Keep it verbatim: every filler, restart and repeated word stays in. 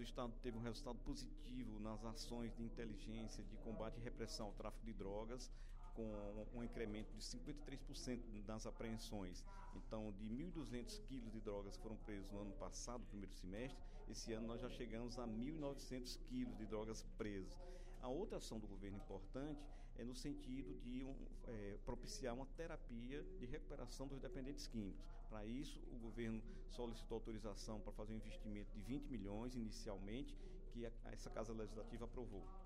Estado teve um resultado positivo nas ações de inteligência, de combate e repressão ao tráfico de drogas, com um incremento de cinquenta e três por cento nas apreensões. Então, de mil e duzentos quilos de drogas que foram presos no ano passado, no primeiro semestre, esse ano nós já chegamos a mil e novecentos quilos de drogas presas. A outra ação do governo importante é no sentido de um, é, propiciar uma terapia de recuperação dos dependentes químicos. Para isso, o governo solicitou autorização para fazer um investimento de vinte milhões inicialmente, que a, essa Casa Legislativa aprovou.